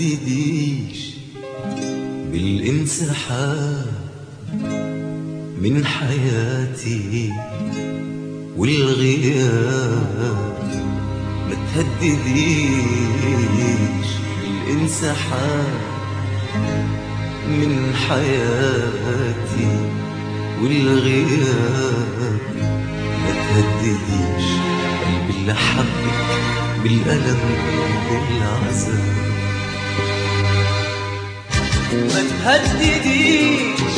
تهدديش بالانسحاب من حياتي والغياب. ما تهدديش بالانسحاب من حياتي والغياب. ما تهدديش قلبي اللي حبك بالألم وبالعذاب. ما تهدديش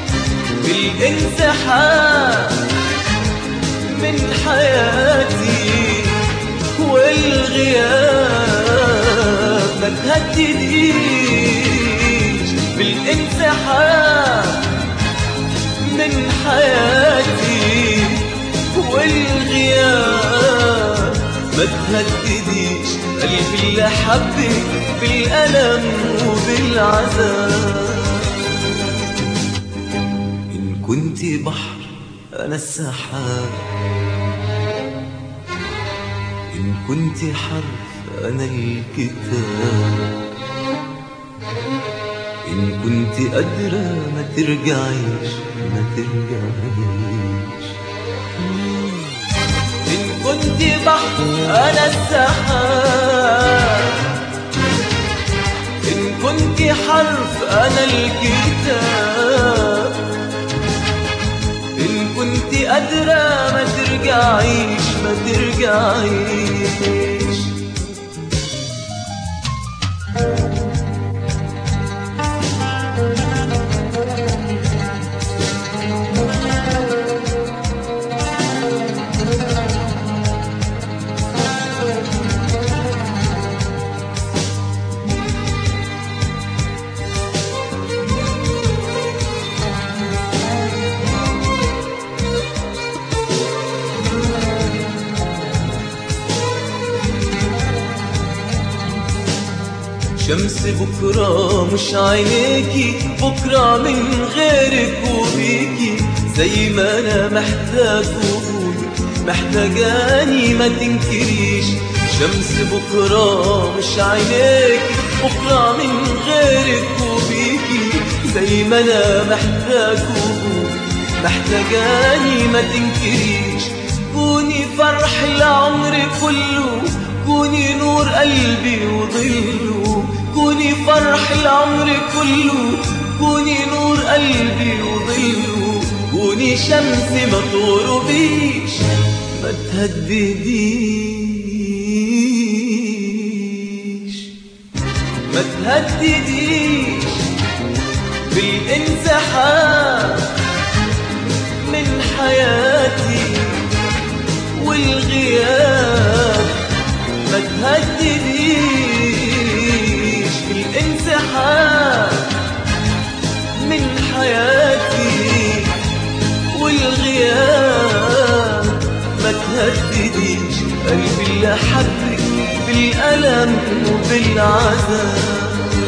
بالانسحاب من حياتي والغياب. ما تهدديش بالانسحاب من حياتي والغياب. ما تهدديش قلبي اللي حبك بالألم وبالعذاب. إن كنت بحر أنا السحاب، إن كنت حرف أنا الكتاب. إن كنت قادرة ما ترجعيش ما ترجعيش. إن كنت بحر أنا السحاب، إن كنت حرف أنا الكتاب. إن كنت قادرة ما ترجعيش ما ترجعيش. شمس بكرة مش عينيكي، بكرة من غيرك وبيكي. زي ما أنا محتاج وجودك محتاجاني ما تنكريش. شمس بكرة مش عينيكي، بكرة من غيرك وبيكي. زي ما أنا محتاج وجودك محتاجاني ما تنكريش. كوني فرح العمر كله، كوني نور قلبي وظله. كوني فرح العمر كله، كوني نور قلبي وظله. كوني شمس ما تغربيش ما تهدديش. ما تهدديش بالانسحاب من حياتي والغياب. ما تهدديش بالانسحاب من حياتي والغياب. ما تهدديش قلبي اللي حبك بالألم وبالعذاب.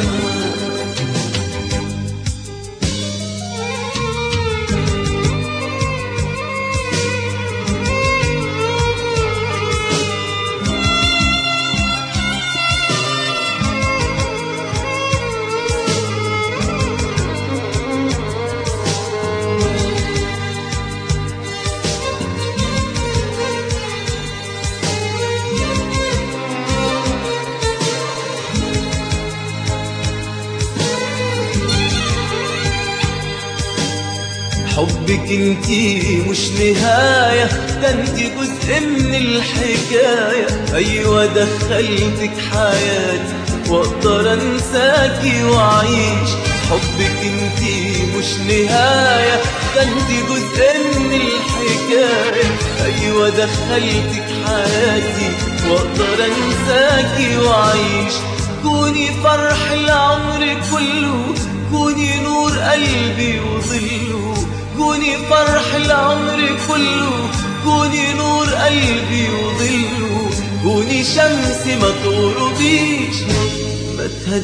حبك انتي مش نهاية، ده انتي جزء من الحكاية. ايوه دخلتك حياتي واقدر انساكي واعيش. حبك انتي مش نهاية، ده انتي جزء من الحكاية. ايوه دخلتك حياتي واقدر انساكي واعيش. كوني فرح العمر كله، كوني نور قلبي وظله. كوني فرح العمر كله، كوني نور قلبي وظله. كوني شمس ما تغربيش ما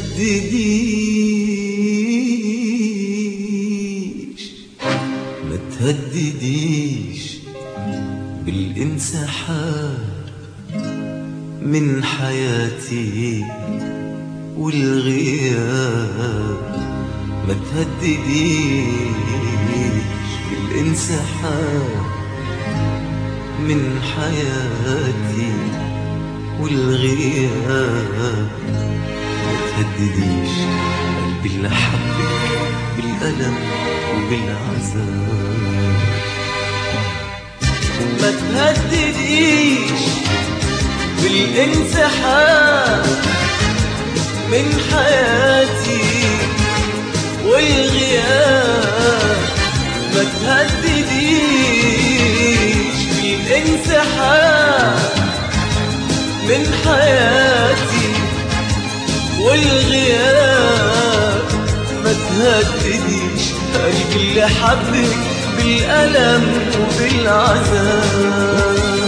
تهدديش. ما تهدديش بالانسحاب من حياتي والغياب ما تهدديش بالانسحاب من حياتي، والغياب ما تهدديش قلبي اللي حبك بالألم وبالعذاب. ما تهدديش بالانسحاب من حياتي والغياب، ما تهدديش بالانسحاب من حياتي والغياب، ما تهدديش قلبي اللي حبك بالألم وبالعذاب.